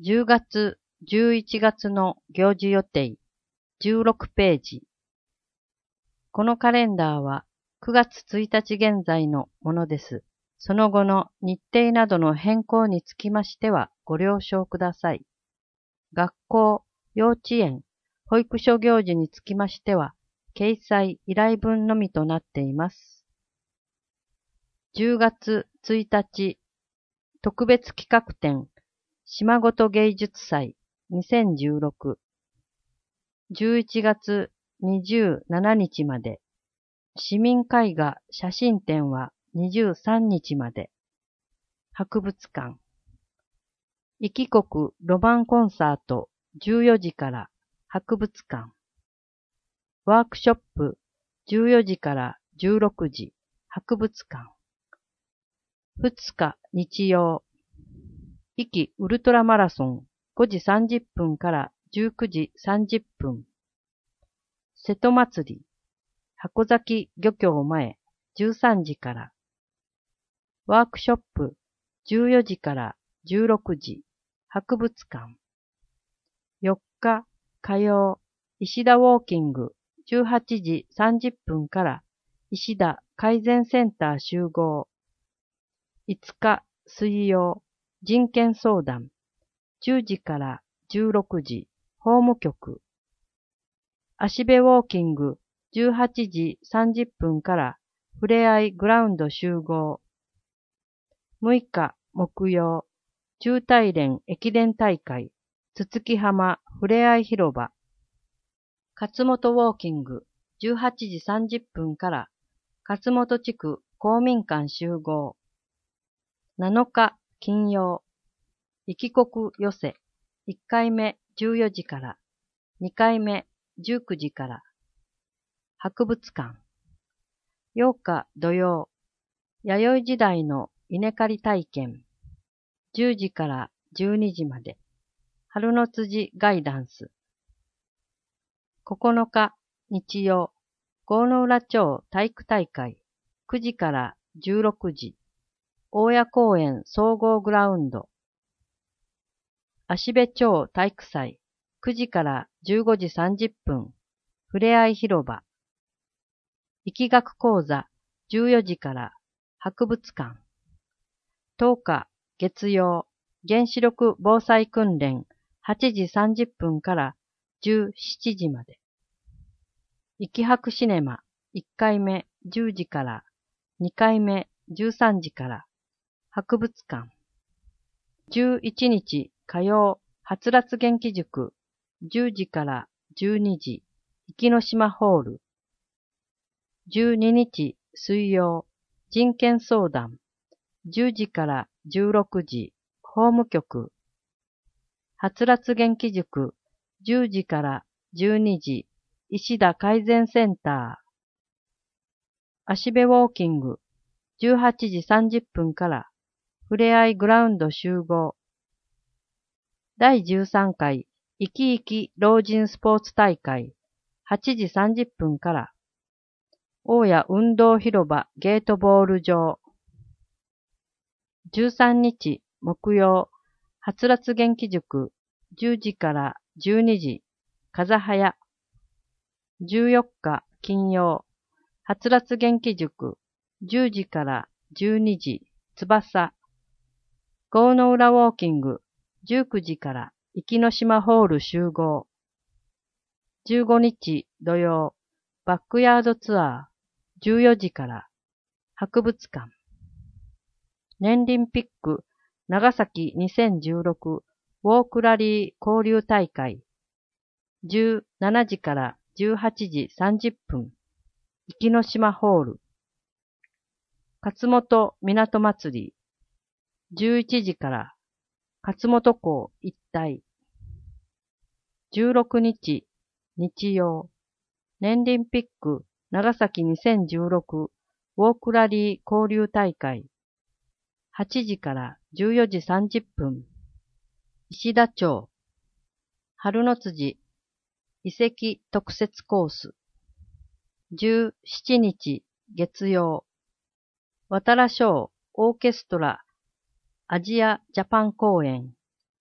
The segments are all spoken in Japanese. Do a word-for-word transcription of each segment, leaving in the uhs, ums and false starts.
じゅうがつ、じゅういちがつの行事予定、じゅうろくページ。このカレンダーはくがつついたち現在のものです。その後の日程などの変更につきましてはご了承ください。学校、幼稚園、保育所行事につきましては、掲載依頼文のみとなっています。じゅうがつついたち、特別企画展、島ごと芸術祭にせんじゅうろく。じゅういちがつにじゅうしちにちまで。市民絵画写真展はにじゅうさんにちまで。博物館。壱岐国ロマンコンサートじゅうよじから博物館。ワークショップじゅうよじからじゅうろくじ博物館。ふつか日曜。壱岐ウルトラマラソンごじさんじゅっぷんからじゅうくじさんじゅっぷん。瀬戸祭り。箱崎漁協前じゅうさんじから。ワークショップじゅうよじからじゅうろくじ博物館。よっか火曜石田ウォーキングじゅうはちじさんじゅっぷんから石田改善センター集合。いつか水曜人権相談じゅうじからじゅうろくじ法務局。芦部ウォーキングじゅうはちじさんじゅっぷんからふれあいグラウンド集合。むいか木曜中大連駅伝大会つつき浜ふれあい広場。勝本ウォーキングじゅうはちじさんじゅっぷんから勝本地区公民館集合。なのか金曜壱岐国寄せいっかいめじゅうよじからにかいめじゅうくじから博物館。ようか土曜弥生時代の稲刈り体験じゅうじからじゅうにじまで春の辻ガイダンス。ここのか日曜郷ノ浦町体育大会くじからじゅうろくじ大谷公園総合グラウンド。芦部町体育祭くじからじゅうごじさんじゅっぷんふれあい広場。力学講座じゅうよじから博物館。とおか月曜原子力防災訓練はちじさんじゅっぷんからじゅうしちじまで。壱岐博シネマいっかいめじゅうじからにかいめじゅうさんじから博物館。じゅういちにち火曜はつらつ元気塾じゅうじからじゅうにじ壱岐の島ホール。じゅうににち水曜人権相談じゅうじからじゅうろくじ法務局。はつらつ元気塾じゅうじからじゅうにじ石田改善センター。芦部ウォーキングじゅうはちじさんじゅっぷんからふれあいグラウンド集合。だいじゅうさんかいいきいき老人スポーツ大会はちじさんじゅっぷんから大谷運動広場ゲートボール場。じゅうさんにち木曜はつらつ元気塾じゅうじからじゅうにじ風早。じゅうよっか金曜はつらつ元気塾じゅうじからじゅうにじ翼。郷ノ浦ウォーキングじゅうくじから壱岐の島ホール集合。じゅうごにち土曜バックヤードツアーじゅうよじから博物館。年輪ピック長崎にせんじゅうろくウォークラリー交流大会じゅうしちじからじゅうはちじさんじゅっぷん壱岐の島ホール。勝本港祭りじゅういちじから勝本港一帯。じゅうろくにち日曜年輪ピック長崎にせんじゅうろくウォークラリー交流大会はちじからじゅうよじさんじゅっぷん石田町。春の辻遺跡特設コース。じゅうしちにち月曜渡良小オーケストラアジアジャパン公演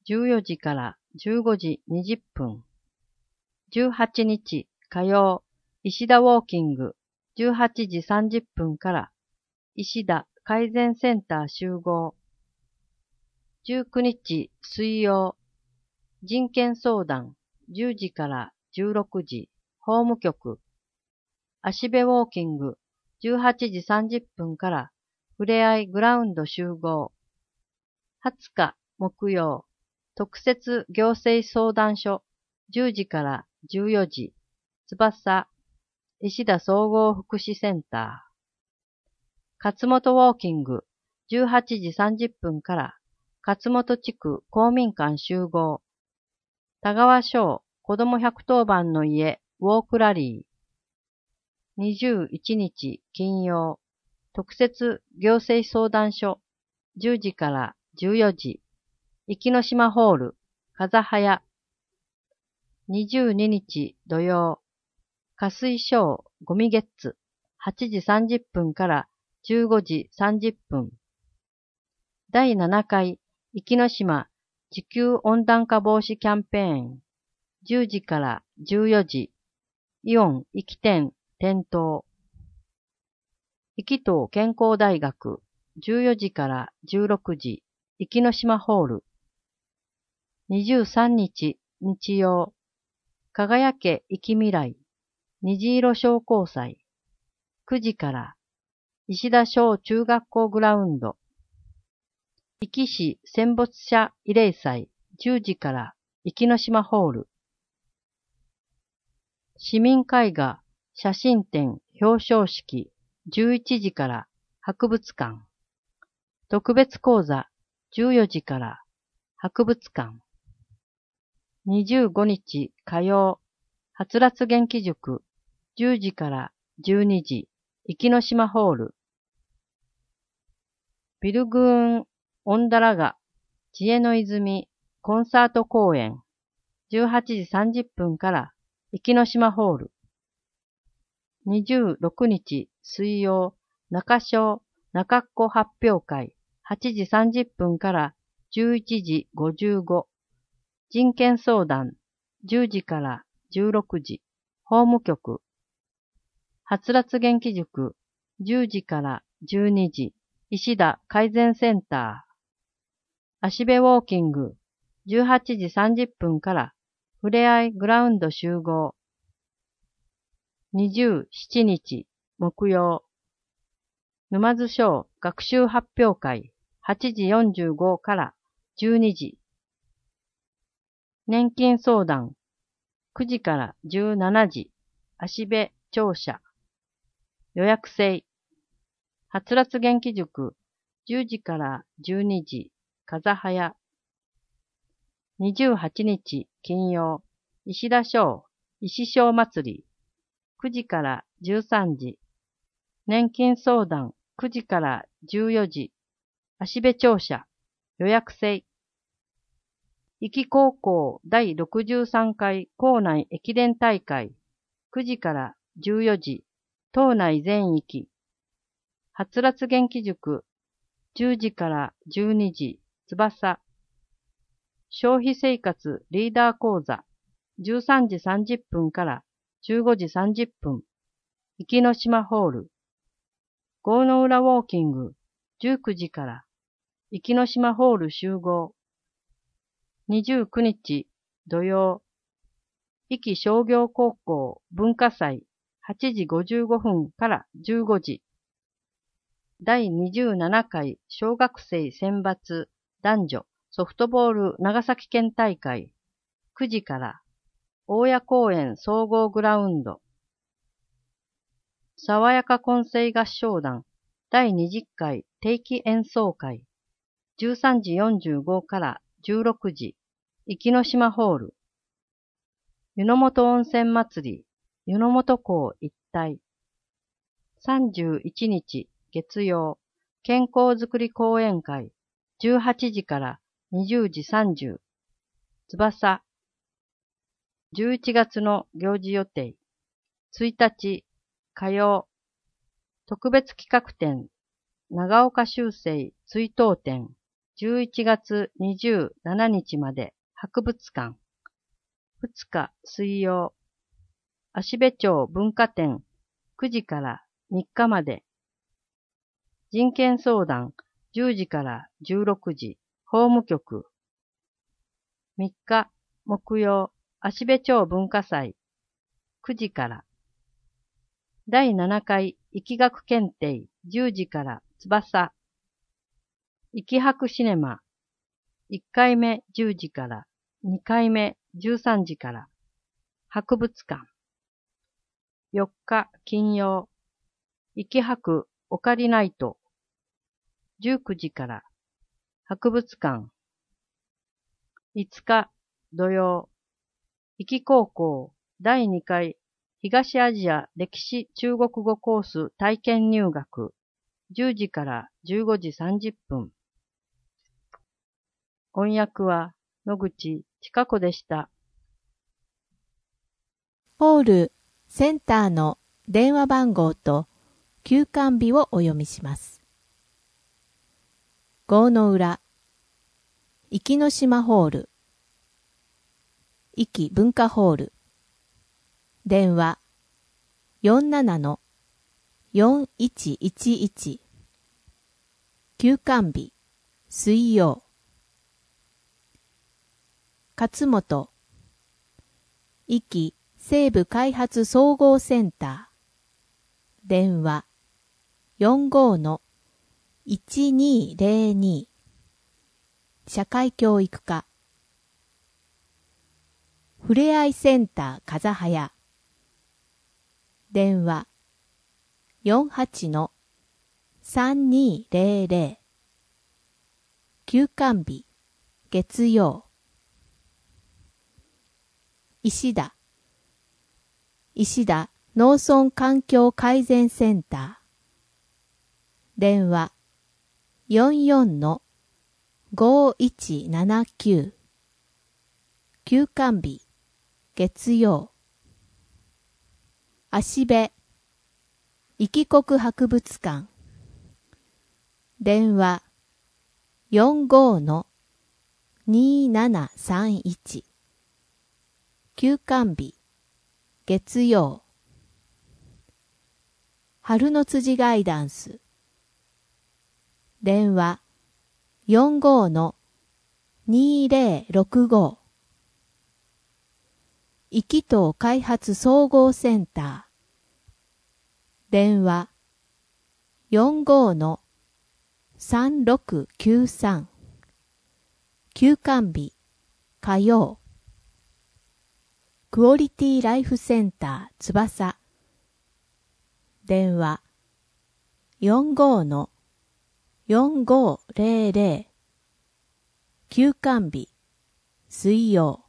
じゅうよじからじゅうごじにじゅっぷん。じゅうはちにち火曜、石田ウォーキングじゅうはちじさんじゅっぷんから石田改善センター集合。じゅうくにち水曜、人権相談じゅうじからじゅうろくじ、法務局。足部ウォーキングじゅうはちじさんじゅっぷんからふれあいグラウンド集合。はつか木曜、特設行政相談所じゅうじからじゅうよじ、翼、石田総合福祉センター。勝本ウォーキングじゅうはちじさんじゅっぷんから勝本地区公民館集合。田川省子どもひゃくとおばんの家ウォークラリー。にじゅういちにち金曜、特設行政相談所じゅうじからじゅうよじ、壱岐島ホール、風早。にじゅうににち土曜、下水省ゴミゲッツはちじさんじゅっぷんからじゅうごじさんじゅっぷん。だいななかい壱岐島地球温暖化防止キャンペーンじゅうじからじゅうよじ、イオン壱岐店点灯。壱岐島健康大学じゅうよじからじゅうろくじ、壱岐島ホール。にじゅうさんにち日曜、輝け壱岐未来虹色商工祭くじから石田小中学校グラウンド。壱岐市戦没者慰霊祭じゅうじから壱岐島ホール。市民絵画写真展表彰式じゅういちじから博物館。特別講座じゅうよじから博物館。にじゅうごにち火曜、はつらつ元気塾じゅうじからじゅうにじ、壱岐島ホール。ビルグーンオンダラガ知恵の泉コンサート公演じゅうはちじさんじゅっぷんから壱岐島ホール。にじゅうろくにち水曜、中小中っ子発表会はちじさんじゅっぷんからじゅういちじごじゅうご。人権相談じゅうじからじゅうろくじ、法務局。はつらつ元気塾じゅうじからじゅうにじ、石田改善センター。足部ウォーキングじゅうはちじさんじゅっぷんからふれあいグラウンド集合。にじゅうしちにち木曜、沼津小学習発表会はちじよんじゅうごからじゅうにじ。年金相談くじからじゅうしちじ、足部庁舎。予約制。はつらつ元気塾じゅうじからじゅうにじ、風早。にじゅうはちにち金曜、石田小石小祭りくじからじゅうさんじ。年金相談くじからじゅうよじ、足部庁舎。予約制。壱岐高校第ろくじゅうさんかい校内駅伝大会くじからじゅうよじ、島内全域。はつらつ元気塾じゅうじからじゅうにじ、翼。消費生活リーダー講座じゅうさんじさんじゅっぷんからじゅうごじさんじゅっぷん。壱岐島ホール。郷の浦ウォーキングじゅうくじから壱岐島ホール集合。にじゅうくにち土曜、壱岐商業高校文化祭はちじごじゅうごふんからじゅうごじ。だいにじゅうななかい小学生選抜男女ソフトボール長崎県大会くじから大谷公園総合グラウンド。爽やか混声合唱団だいにじゅっかい定期演奏会じゅうさんじよんじゅうごからじゅうろくじ、壱岐島ホール。湯の本温泉祭り湯の本港一帯。さんじゅういちにち月曜、健康づくり講演会じゅうはちじからにじゅうじさんじゅう。翼。じゅういちがつの行事予定。ついたち火曜、特別企画展長岡修正追悼展じゅういちがつにじゅうしちにちまで博物館。ふつか水曜。芦部町文化展くじからみっかまで。人権相談じゅうじからじゅうろくじ。法務局。みっか木曜。芦部町文化祭くじから。だいななかい疫学検定じゅうじから翼。疫博シネマいっかいめじゅうじからにかいめじゅうさんじから博物館。よっか金曜疫博オカリナイトじゅうくじから博物館。いつか土曜疫高校だいにかい東アジア歴史中国語コース体験入学じゅうじからじゅうごじさんじゅっぷん。翻訳は野口千佳子でした。 ホールセンターの電話番号と休館日をお読みします。郷の浦、壱岐島ホール、壱岐文化ホール、電話 よんななのよんいちいちいち、休館日水曜。勝本、壱岐西部開発総合センター、電話 よんごのいちにーぜろに、社会教育課。ふれあいセンター風早、電話 よんはちのさんにーぜろぜろ、休館日月曜。石田、石田農村環境改善センター、電話 よんよんのごいちななきゅう、休館日月曜。芦部、壱岐国博物館、電話 よんごのにーななさんいち、休館日月曜。春の辻ガイダンス、電話 よんごのにーぜろろくご、壱岐島開発総合センター、電話 よんごのさんろくきゅうさん、休館日火曜。クオリティライフセンター翼、電話 よんごのよんごぜろぜろ、休館日水曜。